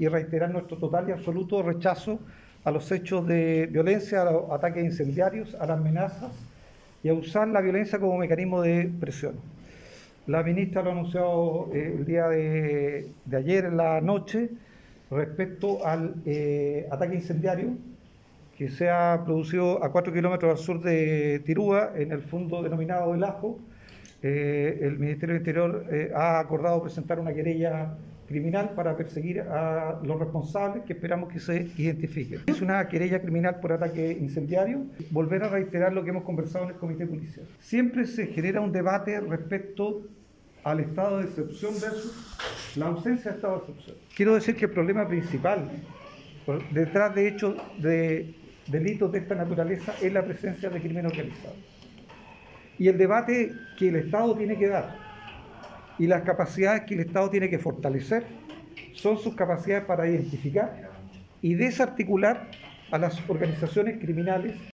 y reiterar nuestro total y absoluto rechazo a los hechos de violencia, a los ataques incendiarios, a las amenazas y a usar la violencia como mecanismo de presión. La ministra lo ha anunciado el día de ayer en la noche respecto al ataque incendiario que se ha producido a 4 kilómetros al sur de Tirúa, en el fondo denominado El Ajo. El Ministerio del Interior ha acordado presentar una querella criminal para perseguir a los responsables, que esperamos que se identifiquen. Es una querella criminal por ataque incendiario. Volver a reiterar lo que hemos conversado en el Comité Policial. Siempre se genera un debate respecto al estado de excepción versus la ausencia de estado de excepción. Quiero decir que el problema principal detrás de hechos de delitos de esta naturaleza es la presencia de crimen organizado. Y el debate que el Estado tiene que dar y las capacidades que el Estado tiene que fortalecer son sus capacidades para identificar y desarticular a las organizaciones criminales